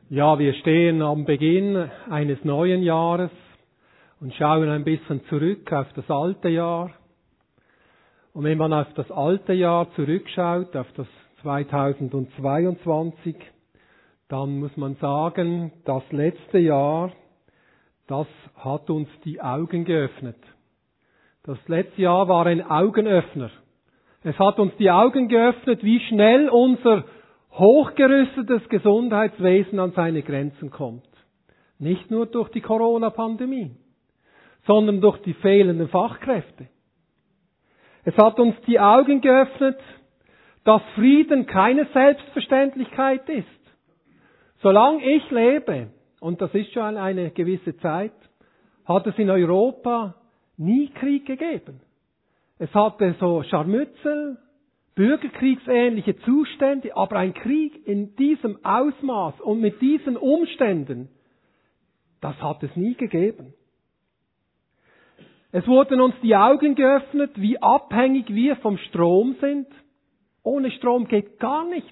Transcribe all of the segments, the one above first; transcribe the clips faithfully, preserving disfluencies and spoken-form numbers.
Ja, wir stehen am Beginn eines neuen Jahres und schauen ein bisschen zurück auf das alte Jahr. Und wenn man auf das alte Jahr zurückschaut, auf das zweitausendzweiundzwanzig, dann muss man sagen, das letzte Jahr, das hat uns die Augen geöffnet. Das letzte Jahr war ein Augenöffner. Es hat uns die Augen geöffnet, wie schnell unser hochgerüstetes Gesundheitswesen an seine Grenzen kommt. Nicht nur durch die Corona-Pandemie, sondern durch die fehlenden Fachkräfte. Es hat uns die Augen geöffnet, dass Frieden keine Selbstverständlichkeit ist. Solange ich lebe, und das ist schon eine gewisse Zeit, hat es in Europa nie Krieg gegeben. Es hatte so Scharmützel, bürgerkriegsähnliche Zustände, aber ein Krieg in diesem Ausmaß und mit diesen Umständen, das hat es nie gegeben. Es wurden uns die Augen geöffnet, wie abhängig wir vom Strom sind. Ohne Strom geht gar nichts.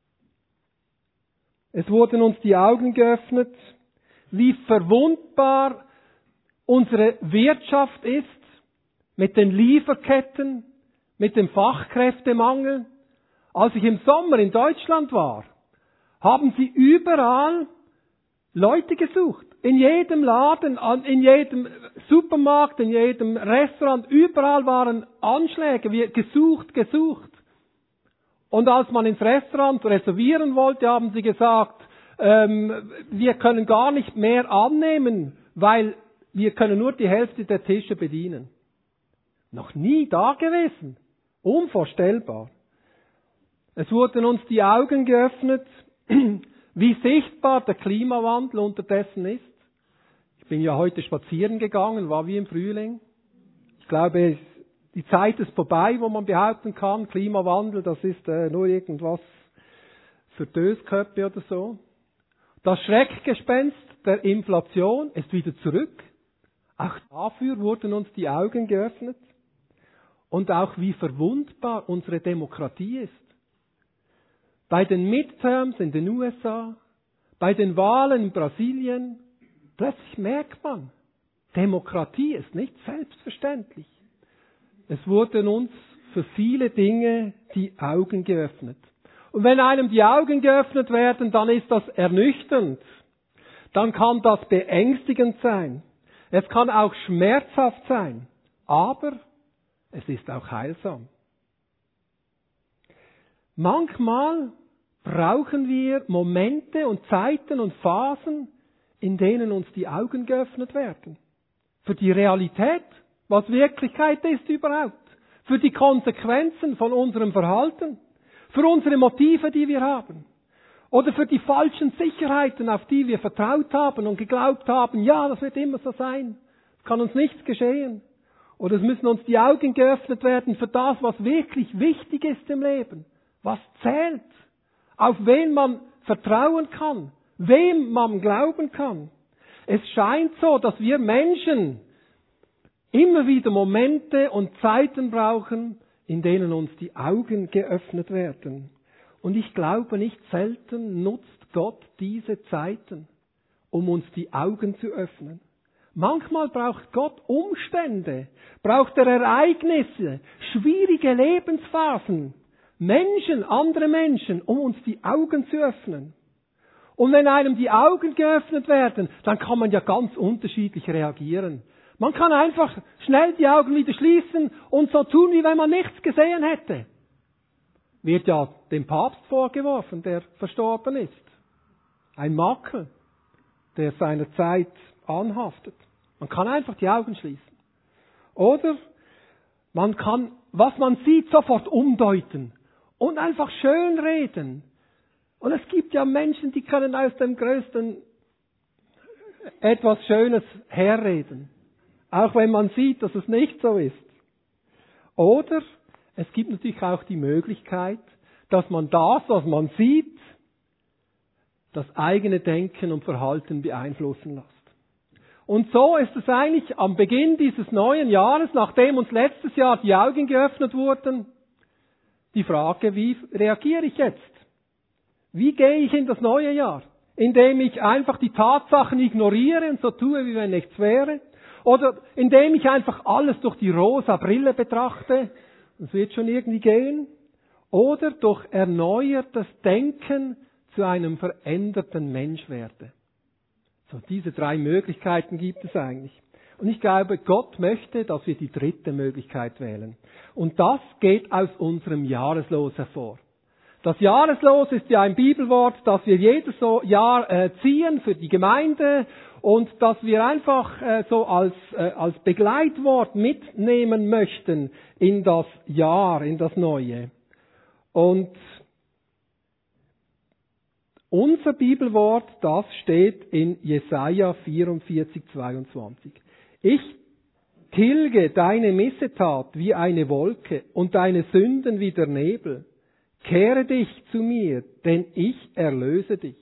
Es wurden uns die Augen geöffnet, wie verwundbar unsere Wirtschaft ist mit den Lieferketten, mit dem Fachkräftemangel. Als ich im Sommer in Deutschland war, haben sie überall Leute gesucht. In jedem Laden, in jedem Supermarkt, in jedem Restaurant, überall waren Anschläge, wir gesucht, gesucht. Und als man ins Restaurant reservieren wollte, haben sie gesagt, ähm, wir können gar nicht mehr annehmen, weil wir können nur die Hälfte der Tische bedienen. Noch nie da gewesen. Unvorstellbar. Es wurden uns die Augen geöffnet, wie sichtbar der Klimawandel unterdessen ist. Ich bin ja heute spazieren gegangen, war wie im Frühling. Ich glaube, die Zeit ist vorbei, wo man behaupten kann, Klimawandel, das ist äh, nur irgendwas für Dösköpfe oder so. Das Schreckgespenst der Inflation ist wieder zurück. Auch dafür wurden uns die Augen geöffnet. Und auch wie verwundbar unsere Demokratie ist. Bei den Midterms in den U S A, bei den Wahlen in Brasilien, plötzlich merkt man, Demokratie ist nicht selbstverständlich. Es wurden uns für viele Dinge die Augen geöffnet. Und wenn einem die Augen geöffnet werden, dann ist das ernüchternd. Dann kann das beängstigend sein. Es kann auch schmerzhaft sein. Aber es ist auch heilsam. Manchmal brauchen wir Momente und Zeiten und Phasen, in denen uns die Augen geöffnet werden. Für die Realität, was Wirklichkeit ist überhaupt. Für die Konsequenzen von unserem Verhalten. Für unsere Motive, die wir haben. Oder für die falschen Sicherheiten, auf die wir vertraut haben und geglaubt haben, ja, das wird immer so sein. Es kann uns nichts geschehen. Oder es müssen uns die Augen geöffnet werden für das, was wirklich wichtig ist im Leben. Was zählt. Auf wen man vertrauen kann. Wem man glauben kann. Es scheint so, dass wir Menschen immer wieder Momente und Zeiten brauchen, in denen uns die Augen geöffnet werden. Und ich glaube, nicht selten nutzt Gott diese Zeiten, um uns die Augen zu öffnen. Manchmal braucht Gott Umstände, braucht er Ereignisse, schwierige Lebensphasen, Menschen, andere Menschen, um uns die Augen zu öffnen. Und wenn einem die Augen geöffnet werden, dann kann man ja ganz unterschiedlich reagieren. Man kann einfach schnell die Augen wieder schließen und so tun, wie wenn man nichts gesehen hätte. Wird ja dem Papst vorgeworfen, der verstorben ist. Ein Makel, der seiner Zeit anhaftet. Man kann einfach die Augen schließen. Oder man kann, was man sieht, sofort umdeuten und einfach schön reden. Und es gibt ja Menschen, die können aus dem Größten etwas Schönes herreden. Auch wenn man sieht, dass es nicht so ist. Oder es gibt natürlich auch die Möglichkeit, dass man das, was man sieht, das eigene Denken und Verhalten beeinflussen lässt. Und so ist es eigentlich am Beginn dieses neuen Jahres, nachdem uns letztes Jahr die Augen geöffnet wurden, die Frage, wie reagiere ich jetzt? Wie gehe ich in das neue Jahr? indem ich einfach die Tatsachen ignoriere und so tue, wie wenn nichts wäre. Oder indem ich einfach alles durch die rosa Brille betrachte. Das wird schon irgendwie gehen. Oder durch erneuertes Denken zu einem veränderten Mensch werde. So, diese drei Möglichkeiten gibt es eigentlich. Und ich glaube, Gott möchte, dass wir die dritte Möglichkeit wählen. Und das geht aus unserem Jahreslos hervor. Das Jahreslos ist ja ein Bibelwort, das wir jedes Jahr äh, ziehen für die Gemeinde und das wir einfach äh, so als, äh, als Begleitwort mitnehmen möchten in das Jahr, in das Neue. Und unser Bibelwort, das steht in Jesaja vierundvierzig, zweiundzwanzig. Ich tilge deine Missetat wie eine Wolke und deine Sünden wie der Nebel. Kehre dich zu mir, denn ich erlöse dich.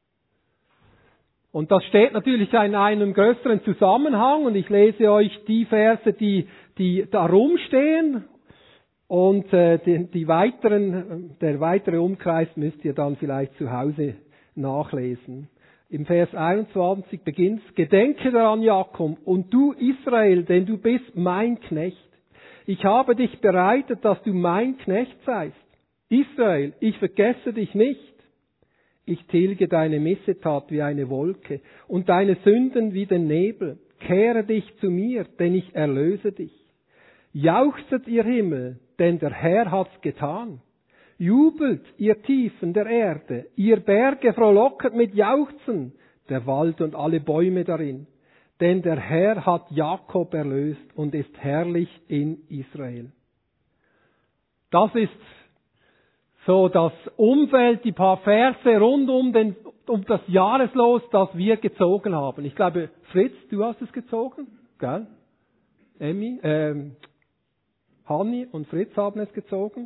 Und das steht natürlich in einem größeren Zusammenhang und ich lese euch die Verse, die, die darum stehen und äh, die, die weiteren, der weitere Umkreis müsst ihr dann vielleicht zu Hause nachlesen. Im Vers einundzwanzig beginnt: Gedenke daran, Jakob, und du Israel, denn du bist mein Knecht. Ich habe dich bereitet, dass du mein Knecht seist. Israel, ich vergesse dich nicht. Ich tilge deine Missetat wie eine Wolke und deine Sünden wie den Nebel. Kehre dich zu mir, denn ich erlöse dich. Jauchzet ihr Himmel, denn der Herr hat's getan. Jubelt, ihr Tiefen der Erde, ihr Berge frohlocket mit Jauchzen, der Wald und alle Bäume darin. Denn der Herr hat Jakob erlöst und ist herrlich in Israel. Das ist so das Umfeld, die paar Verse rund um, den, um das Jahreslos, das wir gezogen haben. Ich glaube, Fritz, du hast es gezogen, gell? Emmy, ähm, Hanni und Fritz haben es gezogen.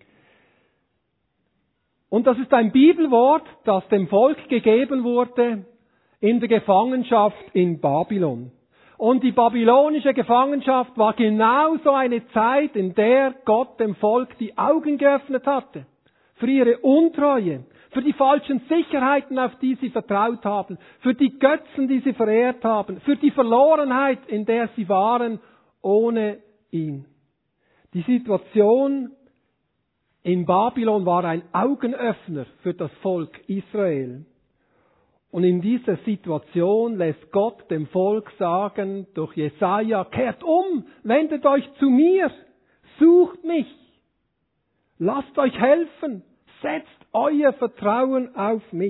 Und das ist ein Bibelwort, das dem Volk gegeben wurde in der Gefangenschaft in Babylon. Und die babylonische Gefangenschaft war genau so eine Zeit, in der Gott dem Volk die Augen geöffnet hatte. Für ihre Untreue, für die falschen Sicherheiten, auf die sie vertraut haben, für die Götzen, die sie verehrt haben, für die Verlorenheit, in der sie waren, ohne ihn. Die Situation in Babylon war ein Augenöffner für das Volk Israel. Und in dieser Situation lässt Gott dem Volk sagen, durch Jesaja: Kehrt um, wendet euch zu mir, sucht mich, lasst euch helfen, setzt euer Vertrauen auf mich.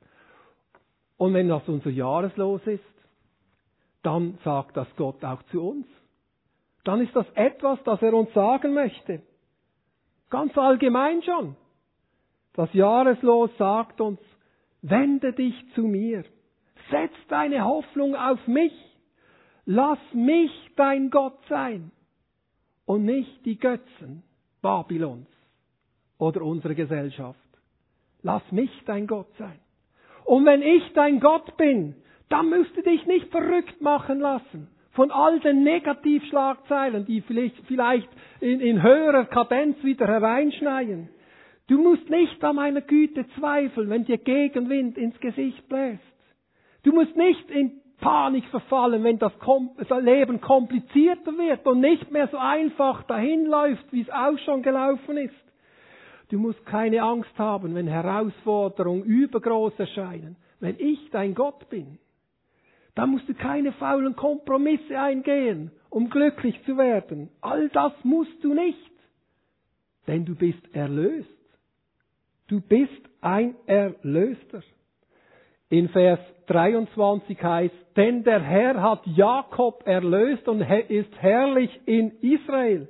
Und wenn das unser Jahreslos ist, dann sagt das Gott auch zu uns. Dann ist das etwas, das er uns sagen möchte. Ganz allgemein schon. Das Jahreslos sagt uns: Wende dich zu mir. Setz deine Hoffnung auf mich. Lass mich dein Gott sein. Und nicht die Götzen Babylons oder unsere Gesellschaft. Lass mich dein Gott sein. Und wenn ich dein Gott bin, dann müsst du dich nicht verrückt machen lassen von all den Negativschlagzeilen, die vielleicht, vielleicht in, in höherer Kadenz wieder hereinschneien. Du musst nicht an meiner Güte zweifeln, wenn dir Gegenwind ins Gesicht bläst. Du musst nicht in Panik verfallen, wenn das Leben komplizierter wird und nicht mehr so einfach dahinläuft, wie es auch schon gelaufen ist. Du musst keine Angst haben, wenn Herausforderungen übergroß erscheinen. Wenn ich dein Gott bin, dann musst du keine faulen Kompromisse eingehen, um glücklich zu werden. All das musst du nicht, denn du bist erlöst. Du bist ein Erlöster. In Vers dreiundzwanzig heißt: Denn der Herr hat Jakob erlöst und ist herrlich in Israel.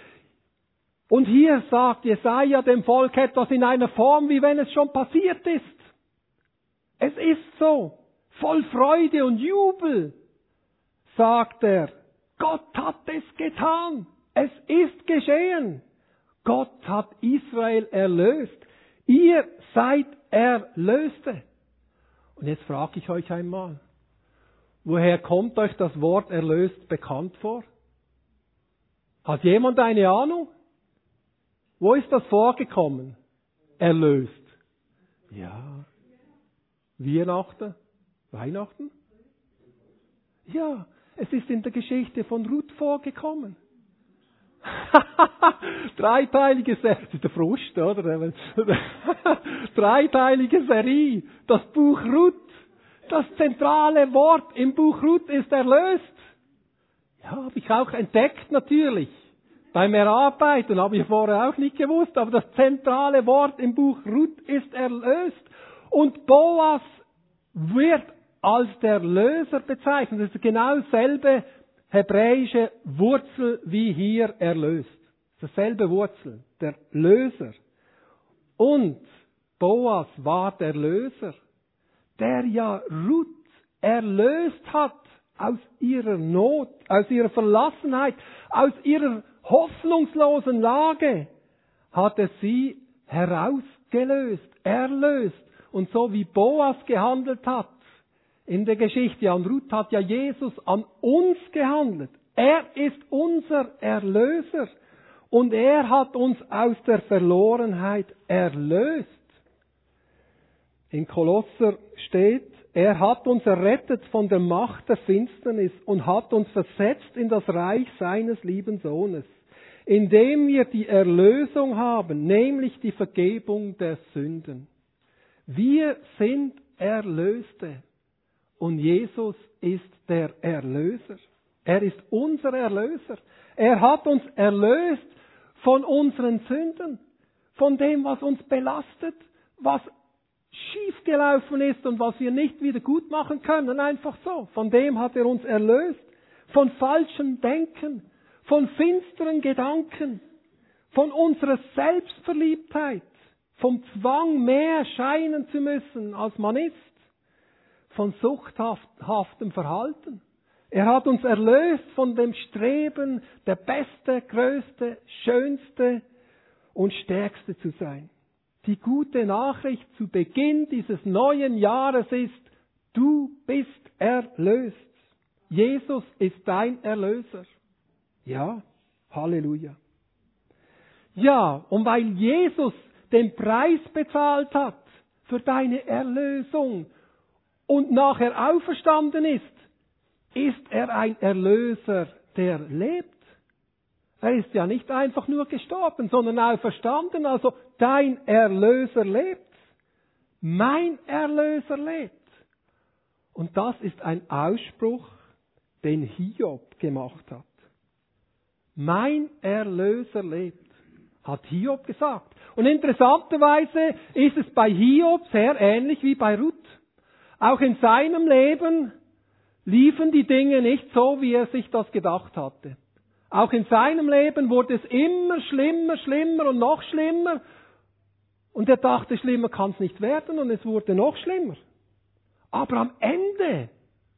Und hier sagt Jesaja dem Volk etwas in einer Form, wie wenn es schon passiert ist. Es ist so. Voll Freude und Jubel sagt er: Gott hat es getan. Es ist geschehen. Gott hat Israel erlöst. Ihr seid Erlöste. Und jetzt frage ich euch einmal, woher kommt euch das Wort erlöst bekannt vor? Hat jemand eine Ahnung? Wo ist das vorgekommen? Erlöst. Ja. Weihnachten? Weihnachten? Ja, es ist in der Geschichte von Ruth vorgekommen. Dreiteilige Serie, das ist der Frust, oder? Dreiteilige Serie, das Buch Ruth. Das zentrale Wort im Buch Ruth ist erlöst. Ja, habe ich auch entdeckt natürlich. Beim Erarbeiten habe ich vorher auch nicht gewusst, aber das zentrale Wort im Buch Ruth ist erlöst. Und Boas wird als der Löser bezeichnet. Das ist genau dasselbe hebräische Wurzel wie hier erlöst. Dasselbe Wurzel, der Löser. Und Boas war der Löser, der ja Ruth erlöst hat aus ihrer Not, aus ihrer Verlassenheit, aus ihrer hoffnungslosen Lage, hat er sie herausgelöst, erlöst. Und so wie Boas gehandelt hat in der Geschichte an Ruth, hat ja Jesus an uns gehandelt. Er ist unser Erlöser und er hat uns aus der Verlorenheit erlöst. In Kolosser steht, er hat uns errettet von der Macht der Finsternis und hat uns versetzt in das Reich seines lieben Sohnes, indem wir die Erlösung haben, nämlich die Vergebung der Sünden. Wir sind Erlöste und Jesus ist der Erlöser. Er ist unser Erlöser. Er hat uns erlöst von unseren Sünden, von dem, was uns belastet, was schiefgelaufen ist und was wir nicht wieder gut machen können, einfach so. Von dem hat er uns erlöst, von falschem Denken, von finsteren Gedanken, von unserer Selbstverliebtheit, vom Zwang, mehr scheinen zu müssen, als man ist, von suchthaftem Verhalten. Er hat uns erlöst von dem Streben, der Beste, Größte, Schönste und Stärkste zu sein. Die gute Nachricht zu Beginn dieses neuen Jahres ist, du bist erlöst. Jesus ist dein Erlöser. Ja, Halleluja. Ja, und weil Jesus den Preis bezahlt hat für deine Erlösung und nachher auferstanden ist, ist er ein Erlöser, der lebt. Er ist ja nicht einfach nur gestorben, sondern auferstanden. Also dein Erlöser lebt. Mein Erlöser lebt. Und das ist ein Ausspruch, den Hiob gemacht hat. Mein Erlöser lebt, hat Hiob gesagt. Und interessanterweise ist es bei Hiob sehr ähnlich wie bei Ruth. Auch in seinem Leben liefen die Dinge nicht so, wie er sich das gedacht hatte. Auch in seinem Leben wurde es immer schlimmer, schlimmer und noch schlimmer. Und er dachte, schlimmer kann es nicht werden und es wurde noch schlimmer. Aber am Ende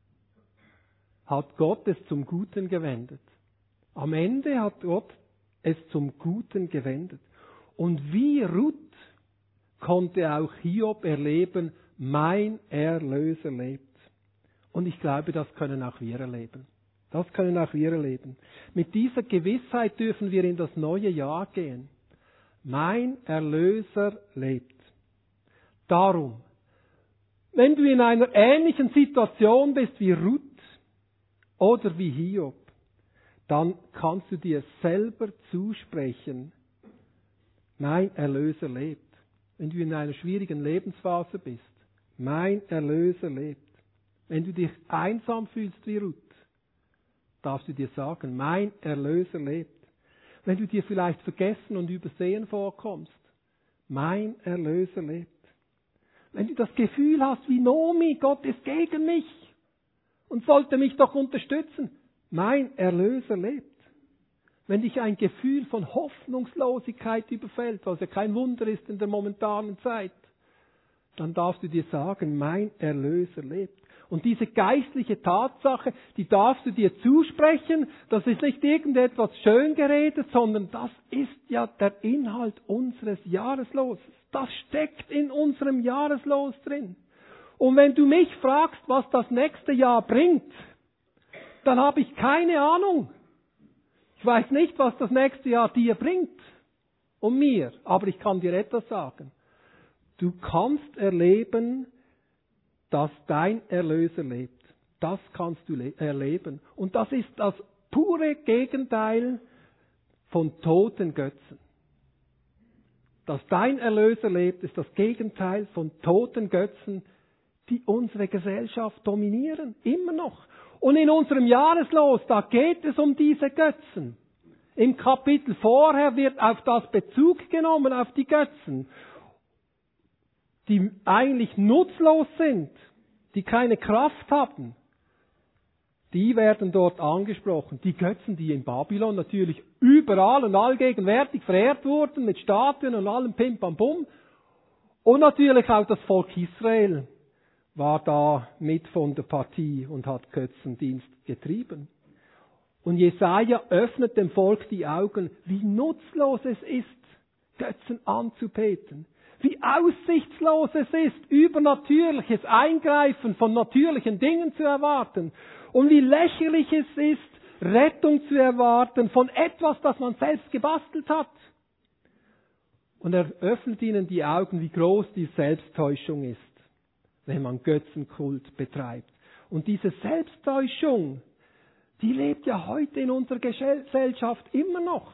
hat Gott es zum Guten gewendet. Am Ende hat Gott es zum Guten gewendet. Und wie Ruth konnte auch Hiob erleben, mein Erlöser lebt. Und ich glaube, das können auch wir erleben. Das können auch wir erleben. Mit dieser Gewissheit dürfen wir in das neue Jahr gehen. Mein Erlöser lebt. Darum, wenn du in einer ähnlichen Situation bist wie Ruth oder wie Hiob, dann kannst du dir selber zusprechen, mein Erlöser lebt. Wenn du in einer schwierigen Lebensphase bist, mein Erlöser lebt. Wenn du dich einsam fühlst wie Ruth, darfst du dir sagen, mein Erlöser lebt. Wenn du dir vielleicht vergessen und übersehen vorkommst, mein Erlöser lebt. Wenn du das Gefühl hast wie Nomi, Gott ist gegen mich und sollte mich doch unterstützen, mein Erlöser lebt. Wenn dich ein Gefühl von Hoffnungslosigkeit überfällt, was ja kein Wunder ist in der momentanen Zeit, dann darfst du dir sagen, mein Erlöser lebt. Und diese geistliche Tatsache, die darfst du dir zusprechen, das ist nicht irgendetwas Schöngeredet, sondern das ist ja der Inhalt unseres Jahresloses. Das steckt in unserem Jahreslos drin. Und wenn du mich fragst, was das nächste Jahr bringt, dann habe ich keine Ahnung. Ich weiß nicht, was das nächste Jahr dir bringt und mir, aber ich kann dir etwas sagen. Du kannst erleben, dass dein Erlöser lebt. Das kannst du le- erleben. Und das ist das pure Gegenteil von toten Götzen. Dass dein Erlöser lebt, ist das Gegenteil von toten Götzen, die unsere Gesellschaft dominieren. Immer noch. Und in unserem Jahreslos, da geht es um diese Götzen. Im Kapitel vorher wird auf das Bezug genommen, auf die Götzen, die eigentlich nutzlos sind, die keine Kraft haben. Die werden dort angesprochen. Die Götzen, die in Babylon natürlich überall und allgegenwärtig verehrt wurden, mit Statuen und allem Pim Pam Pum. Und natürlich auch das Volk Israel war da mit von der Partie und hat Götzendienst getrieben. Und Jesaja öffnet dem Volk die Augen, wie nutzlos es ist, Götzen anzubeten. Wie aussichtslos es ist, übernatürliches Eingreifen von natürlichen Dingen zu erwarten. Und wie lächerlich es ist, Rettung zu erwarten von etwas, das man selbst gebastelt hat. Und er öffnet ihnen die Augen, wie groß die Selbsttäuschung ist, wenn man Götzenkult betreibt. Und diese Selbsttäuschung, die lebt ja heute in unserer Gesellschaft immer noch.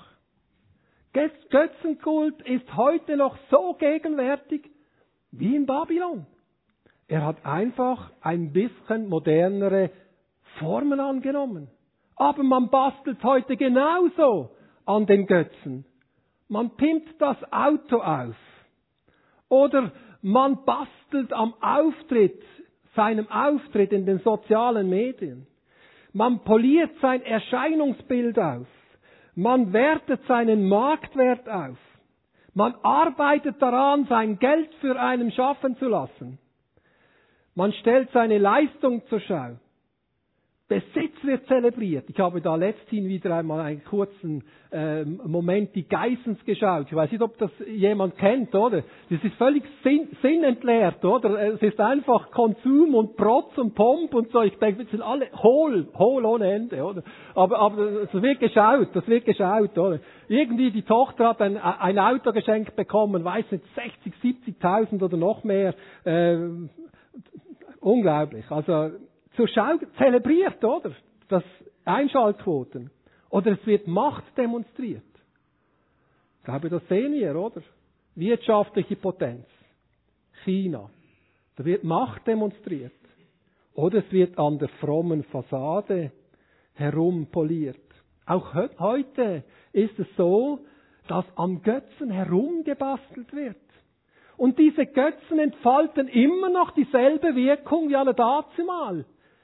Götzenkult ist heute noch so gegenwärtig wie in Babylon. Er hat einfach ein bisschen modernere Formen angenommen. Aber man bastelt heute genauso an den Götzen. Man pimpt das Auto auf. Oder man bastelt am Auftritt, seinem Auftritt in den sozialen Medien. Man poliert sein Erscheinungsbild auf. Man wertet seinen Marktwert auf. Man arbeitet daran, sein Geld für einen schaffen zu lassen. Man stellt seine Leistung zur Schau. Besitz wird zelebriert. Ich habe da letzthin wieder einmal einen kurzen äh, Moment die Geissens geschaut. Ich weiß nicht, ob das jemand kennt, oder? Das ist völlig sinn, sinnentleert, oder? Es ist einfach Konsum und Protz und Pomp und so. Ich denke, wir sind alle hohl, hohl ohne Ende, oder? Aber, aber das wird geschaut, das wird geschaut, oder? Irgendwie die Tochter hat ein, ein Auto geschenkt bekommen, weiß nicht, sechzig, siebzigtausend oder noch mehr. Äh, unglaublich. Also, zur Schau zelebriert, oder? Das Einschaltquoten. Oder es wird Macht demonstriert. Ich glaube, das sehen wir, oder? Wirtschaftliche Potenz. China. Da wird Macht demonstriert. Oder es wird an der frommen Fassade herumpoliert. Auch heute ist es so, dass am Götzen herumgebastelt wird. Und diese Götzen entfalten immer noch dieselbe Wirkung wie alle dazumal.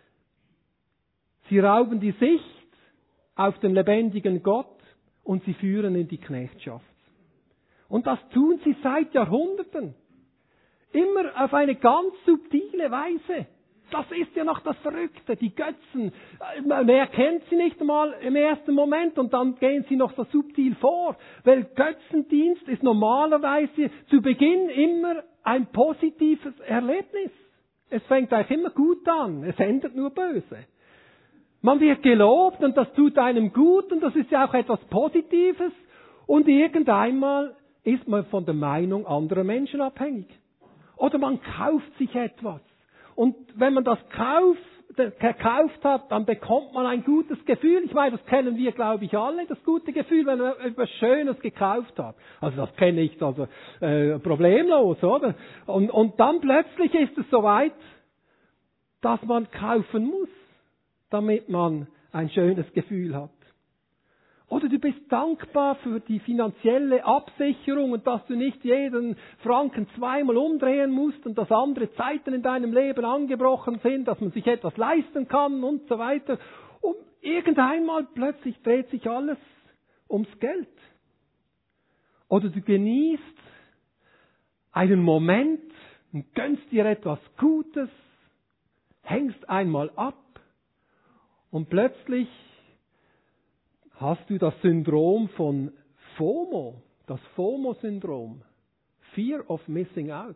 Sie rauben die Sicht auf den lebendigen Gott und sie führen in die Knechtschaft. Und das tun sie seit Jahrhunderten. Immer auf eine ganz subtile Weise. Das ist ja noch das Verrückte. Die Götzen, man erkennt sie nicht einmal im ersten Moment und dann gehen sie noch so subtil vor. Weil Götzendienst ist normalerweise zu Beginn immer ein positives Erlebnis. Es fängt eigentlich immer gut an. Es endet nur böse. Man wird gelobt und das tut einem gut und das ist ja auch etwas Positives. Und irgendeinmal ist man von der Meinung anderer Menschen abhängig. Oder man kauft sich etwas. Und wenn man das kauft, gekauft hat, dann bekommt man ein gutes Gefühl. Ich meine, das kennen wir, glaube ich, alle, das gute Gefühl, wenn man etwas Schönes gekauft hat. Also das kenne ich also äh, problemlos, oder? Und, und dann plötzlich ist es soweit, dass man kaufen muss, damit man ein schönes Gefühl hat. Oder du bist dankbar für die finanzielle Absicherung und dass du nicht jeden Franken zweimal umdrehen musst und dass andere Zeiten in deinem Leben angebrochen sind, dass man sich etwas leisten kann und so weiter. Und irgendeinmal plötzlich dreht sich alles ums Geld. Oder du genießt einen Moment und gönnst dir etwas Gutes, hängst einmal ab und plötzlich hast du das Syndrom von FOMO, das FOMO-Syndrom, Fear of Missing Out.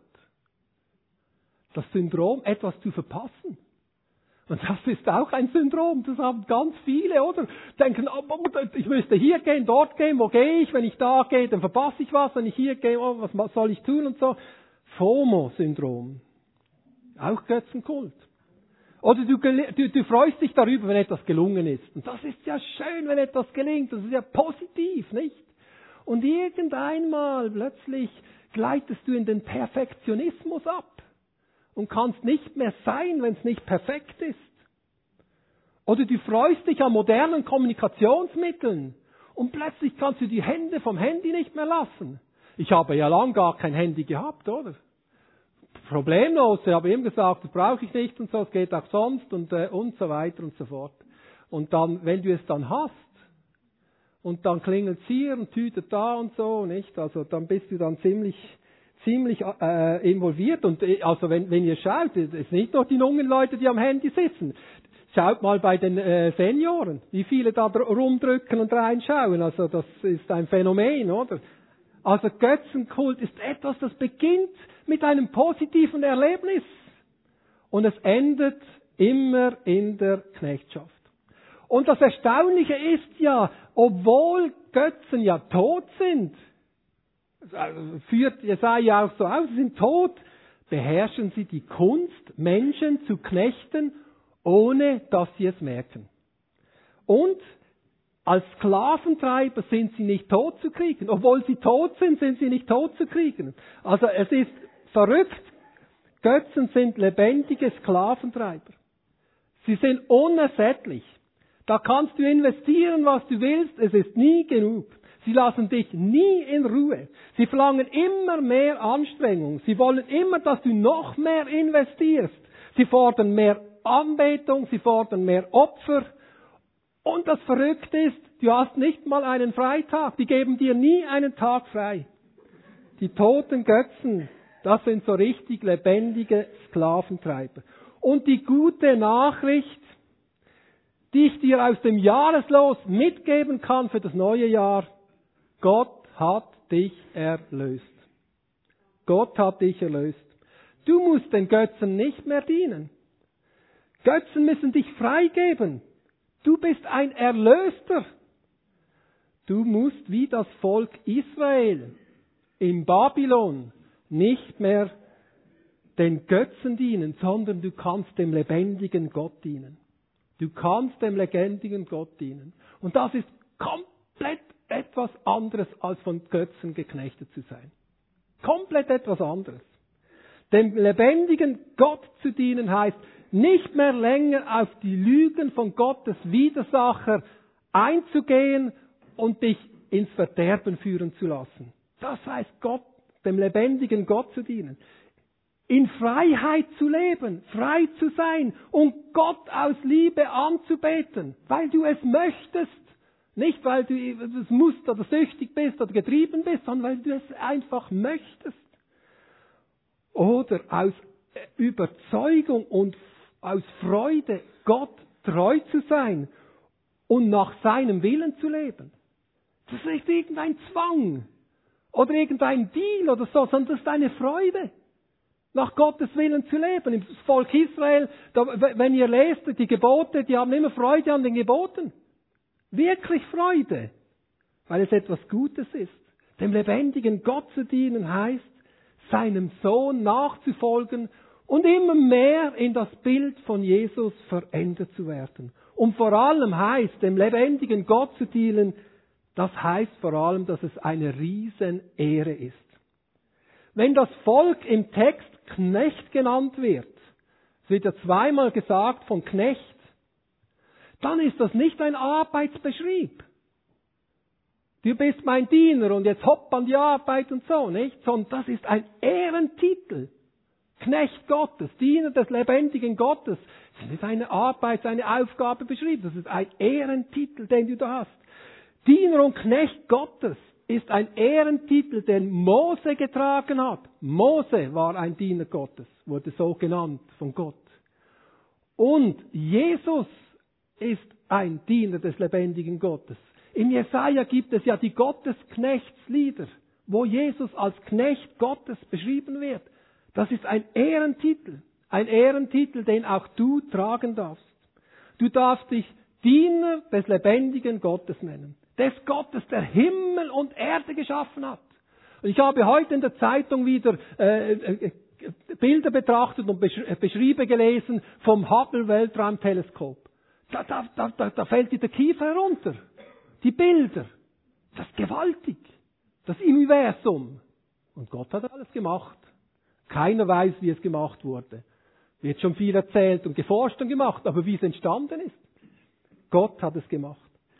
Das Syndrom, etwas zu verpassen. Und das ist auch ein Syndrom, das haben ganz viele, oder? Denken, oh, ich müsste hier gehen, dort gehen, wo gehe ich? Wenn ich da gehe, dann verpasse ich was. Wenn ich hier gehe, oh, was soll ich tun und so. FOMO-Syndrom. Auch Götzenkult. Oder du, du, du freust dich darüber, wenn etwas gelungen ist. Und das ist ja schön, wenn etwas gelingt. Das ist ja positiv, nicht? Und irgendeinmal plötzlich gleitest du in den Perfektionismus ab und kannst nicht mehr sein, wenn es nicht perfekt ist. Oder du freust dich an modernen Kommunikationsmitteln und plötzlich kannst du die Hände vom Handy nicht mehr lassen. Ich habe ja lang gar kein Handy gehabt, oder? Problemlos, ich habe ihm gesagt, das brauche ich nicht und so, es geht auch sonst und, äh, und so weiter und so fort. Und dann, wenn du es dann hast, und dann klingelt es hier und tütet da und so, nicht? Also dann bist du dann ziemlich, ziemlich äh, involviert. Und also wenn, wenn ihr schaut, es ist nicht nur die jungen Leute, die am Handy sitzen. Schaut mal bei den äh, Senioren, wie viele da rumdrücken und reinschauen. Also das ist ein Phänomen, oder? Also Götzenkult ist etwas, das beginnt mit einem positiven Erlebnis und es endet immer in der Knechtschaft. Und das Erstaunliche ist ja, obwohl Götzen ja tot sind, führt Jesaja auch so aus, sie sind tot, beherrschen sie die Kunst, Menschen zu knechten, ohne dass sie es merken. Und als Sklaventreiber sind sie nicht tot zu kriegen. Obwohl sie tot sind, sind sie nicht tot zu kriegen. Also es ist verrückt. Götzen sind lebendige Sklaventreiber. Sie sind unersättlich. Da kannst du investieren, was du willst. Es ist nie genug. Sie lassen dich nie in Ruhe. Sie verlangen immer mehr Anstrengung. Sie wollen immer, dass du noch mehr investierst. Sie fordern mehr Anbetung. Sie fordern mehr Opfer. Und das Verrückte ist, du hast nicht mal einen Freitag. Die geben dir nie einen Tag frei. Die toten Götzen, das sind so richtig lebendige Sklaventreiber. Und die gute Nachricht, die ich dir aus dem Jahreslos mitgeben kann für das neue Jahr, Gott hat dich erlöst. Gott hat dich erlöst. Du musst den Götzen nicht mehr dienen. Götzen müssen dich freigeben. Du bist ein Erlöster. Du musst wie das Volk Israel in Babylon nicht mehr den Götzen dienen, sondern du kannst dem lebendigen Gott dienen. Du kannst dem lebendigen Gott dienen. Und das ist komplett etwas anderes, als von Götzen geknechtet zu sein. Komplett etwas anderes. Dem lebendigen Gott zu dienen heißt, nicht mehr länger auf die Lügen von Gottes Widersacher einzugehen und dich ins Verderben führen zu lassen. Das heißt, Gott, dem lebendigen Gott zu dienen. In Freiheit zu leben, frei zu sein und Gott aus Liebe anzubeten, weil du es möchtest. Nicht, weil du es musst oder süchtig bist oder getrieben bist, sondern weil du es einfach möchtest. Oder aus Überzeugung und aus Freude, Gott treu zu sein und nach seinem Willen zu leben. Das ist nicht irgendein Zwang oder irgendein Deal oder so, sondern das ist eine Freude, nach Gottes Willen zu leben. Im Volk Israel, da, wenn ihr lest, die Gebote, die haben immer Freude an den Geboten. Wirklich Freude, weil es etwas Gutes ist. Dem lebendigen Gott zu dienen heißt, seinem Sohn nachzufolgen und immer mehr in das Bild von Jesus verändert zu werden. Und vor allem heißt, dem lebendigen Gott zu dienen, das heißt vor allem, dass es eine Riesenehre ist. Wenn das Volk im Text Knecht genannt wird, es wird ja zweimal gesagt von Knecht, dann ist das nicht ein Arbeitsbeschrieb. Du bist mein Diener und jetzt hopp an die Arbeit und so, nicht? Sondern das ist ein Ehrentitel. Knecht Gottes, Diener des lebendigen Gottes. Das ist nicht eine Arbeit, eine Aufgabe beschrieben. Das ist ein Ehrentitel, den du da hast. Diener und Knecht Gottes ist ein Ehrentitel, den Mose getragen hat. Mose war ein Diener Gottes, wurde so genannt von Gott. Und Jesus ist ein Diener des lebendigen Gottes. In Jesaja gibt es ja die Gottesknechtslieder, wo Jesus als Knecht Gottes beschrieben wird. Das ist ein Ehrentitel. Ein Ehrentitel, den auch du tragen darfst. Du darfst dich Diener des lebendigen Gottes nennen. Des Gottes, der Himmel und Erde geschaffen hat. Und ich habe heute in der Zeitung wieder äh, Bilder betrachtet und Beschriebe gelesen vom Hubble-Weltraumteleskop. Da, da, da, da, da fällt dir der Kiefer herunter. Die Bilder. Das ist gewaltig. Das Universum. Und Gott hat alles gemacht. Keiner weiß, wie es gemacht wurde. Wird schon viel erzählt und geforscht und gemacht, aber wie es entstanden ist. Gott hat es gemacht.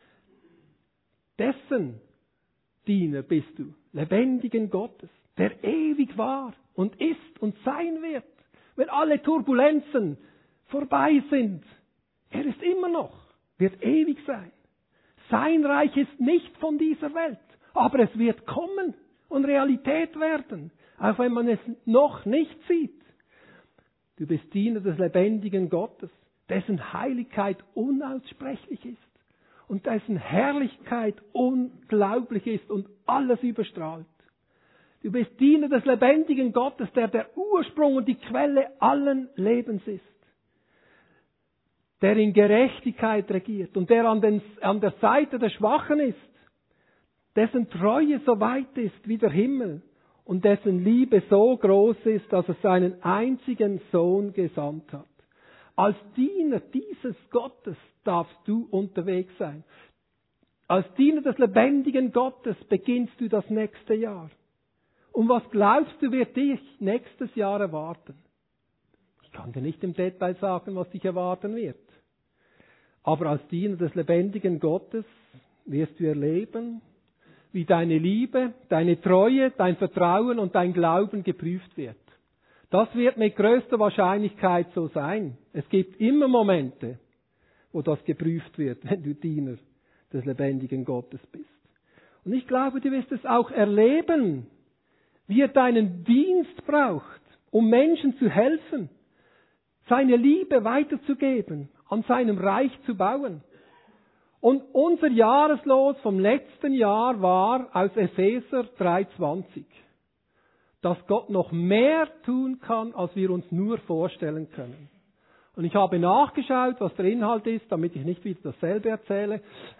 Dessen Diener bist du, lebendigen Gottes, der ewig war und ist und sein wird. Wenn alle Turbulenzen vorbei sind, er ist immer noch, wird ewig sein. Sein Reich ist nicht von dieser Welt, aber es wird kommen und Realität werden, auch wenn man es noch nicht sieht. Du bist Diener des lebendigen Gottes, dessen Heiligkeit unaussprechlich ist und dessen Herrlichkeit unglaublich ist und alles überstrahlt. Du bist Diener des lebendigen Gottes, der der Ursprung und die Quelle allen Lebens ist, der in Gerechtigkeit regiert und der an, den, an der Seite der Schwachen ist, dessen Treue so weit ist wie der Himmel und dessen Liebe so groß ist, dass er seinen einzigen Sohn gesandt hat. Als Diener dieses Gottes darfst du unterwegs sein. Als Diener des lebendigen Gottes beginnst du das nächste Jahr. Und was glaubst du, wird dich nächstes Jahr erwarten? Ich kann dir nicht im Detail sagen, was dich erwarten wird. Aber als Diener des lebendigen Gottes wirst du erleben, wie deine Liebe, deine Treue, dein Vertrauen und dein Glauben geprüft wird. Das wird mit größter Wahrscheinlichkeit so sein. Es gibt immer Momente, wo das geprüft wird, wenn du Diener des lebendigen Gottes bist. Und ich glaube, du wirst es auch erleben, wie er deinen Dienst braucht, um Menschen zu helfen, seine Liebe weiterzugeben, an seinem Reich zu bauen. Und unser Jahreslos vom letzten Jahr war aus Epheser drei zwanzig, dass Gott noch mehr tun kann, als wir uns nur vorstellen können. Und ich habe nachgeschaut, was der Inhalt ist, damit ich nicht wieder dasselbe erzähle.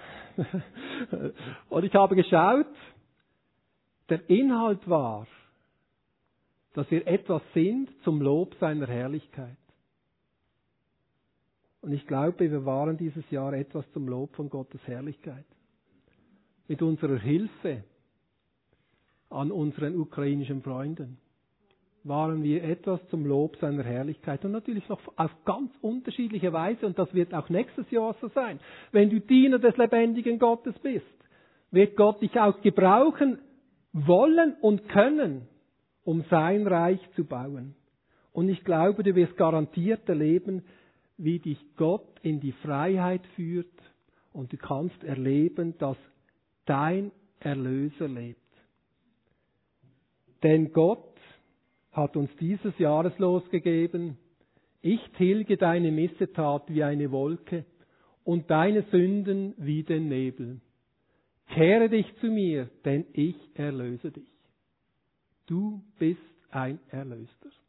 Und ich habe geschaut, der Inhalt war, dass wir etwas sind zum Lob seiner Herrlichkeit. Und ich glaube, wir waren dieses Jahr etwas zum Lob von Gottes Herrlichkeit. Mit unserer Hilfe an unseren ukrainischen Freunden waren wir etwas zum Lob seiner Herrlichkeit. Und natürlich noch auf ganz unterschiedliche Weise. Und das wird auch nächstes Jahr so sein. Wenn du Diener des lebendigen Gottes bist, wird Gott dich auch gebrauchen wollen und können, um sein Reich zu bauen. Und ich glaube, du wirst garantiert erleben, wie dich Gott in die Freiheit führt und du kannst erleben, dass dein Erlöser lebt. Denn Gott hat uns dieses Jahreslos gegeben. Ich tilge deine Missetat wie eine Wolke und deine Sünden wie den Nebel. Kehre dich zu mir, denn ich erlöse dich. Du bist ein Erlöster.